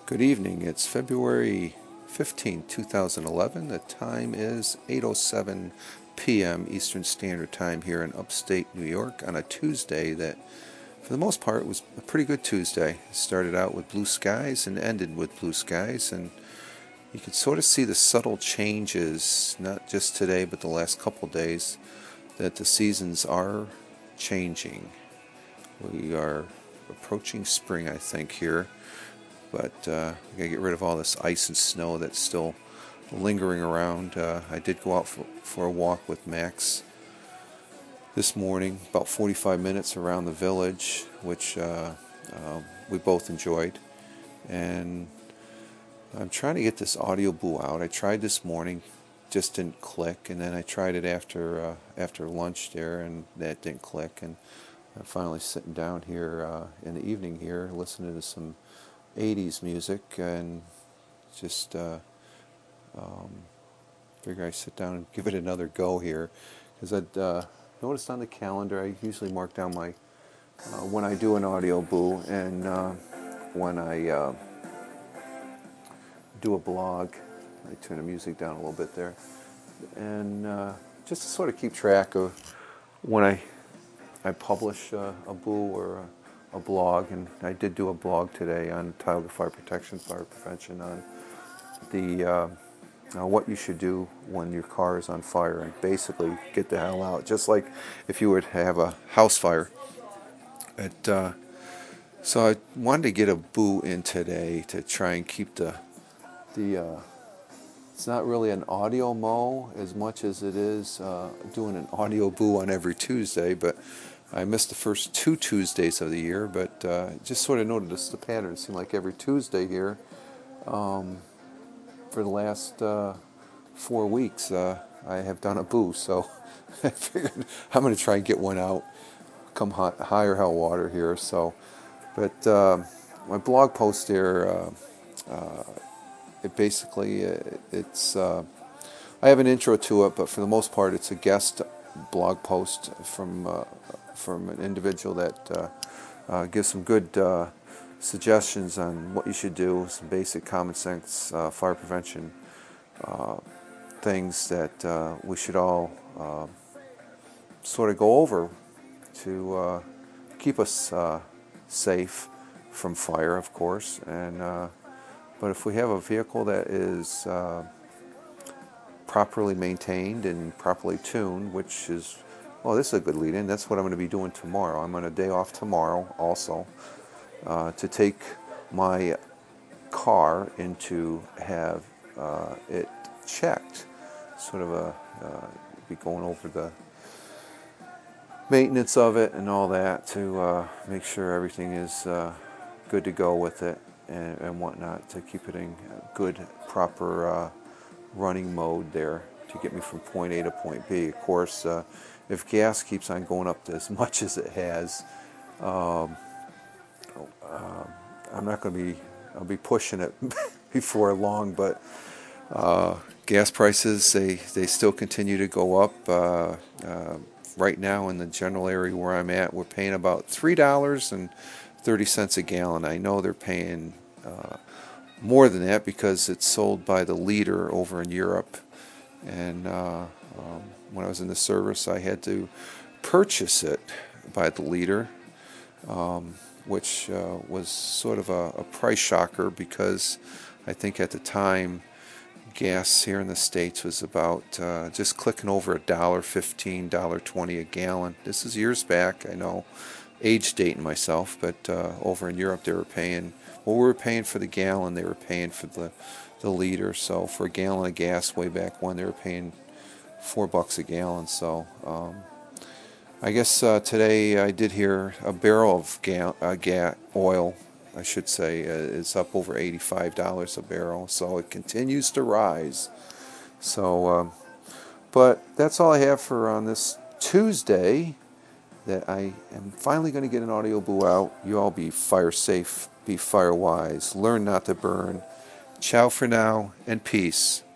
Good evening. It's February 15th, 2011. The time is 8:07 p.m. Eastern Standard Time here in upstate New York on a Tuesday that, for the most part, was a pretty good Tuesday. It started out with blue skies and ended with blue skies, and you could sort of see the subtle changes, not just today, but the last couple days, that the seasons are changing. We are approaching spring, I think, here. But we gotta get rid of all this ice and snow that's still lingering around. I did go out for a walk with Max this morning, about 45 minutes around the village, which we both enjoyed. And I'm trying to get this audio boo out. I tried this morning, just didn't click, and then I tried it after lunch there, and that didn't click. And I'm finally sitting down here in the evening here, listening to some 80s music, and just figure I sit down and give it another go here, because I'd noticed on the calendar I usually mark down my when I do an audio boo and when I do a blog. I turn the music down a little bit there, and just to sort of keep track of when I publish a boo or a blog. And I did do a blog today on Tioga Fire Protection, Fire Prevention, on the what you should do when your car is on fire, and basically get the hell out, just like if you were to have a house fire. So I wanted to get a boo in today to try and keep the it's not really an audio mow as much as it is doing an audio boo on every Tuesday, but I missed the first 2 Tuesdays of the year, but just sort of noticed the pattern. It seemed like every Tuesday here for the last 4 weeks I have done a boo, so I figured I'm going to try and get one out, come high or hell water here. So, but my blog post there, it basically, it's I have an intro to it, but for the most part it's a guest blog post from an individual that gives some good suggestions on what you should do, some basic common sense fire prevention things that we should all sort of go over to keep us safe from fire, of course. And but if we have a vehicle that is properly maintained and properly tuned, which is, well, this is a good lead-in. That's what I'm going to be doing tomorrow. I'm on a day off tomorrow also to take my car in to have it checked. Sort of be going over the maintenance of it and all that to make sure everything is good to go with it and whatnot, to keep it in good, proper running mode there to get me from point A to point B. Of course, if gas keeps on going up as much as it has, I'm not going to be, I'll be pushing it before long, but gas prices, they still continue to go up. Right now in the general area where I'm at, we're paying about $3.30 a gallon. I know they're paying more than that because it's sold by the liter over in Europe. And when I was in the service, I had to purchase it by the liter, which was sort of a price shocker, because I think at the time gas here in the States was about just clicking over $1.15, $1.20 a gallon. This is years back, I know, age dating myself, but over in Europe they were paying, well, we were paying for the gallon, they were paying for the liter. So for a gallon of gas way back when, they were paying $4 a gallon. So I guess today I did hear a barrel of oil, I should say, is up over $85 a barrel. So it continues to rise. So, but that's all I have for on this Tuesday, that I am finally going to get an audio boo out. You all be fire safe, be fire wise, learn not to burn. Ciao for now, and peace.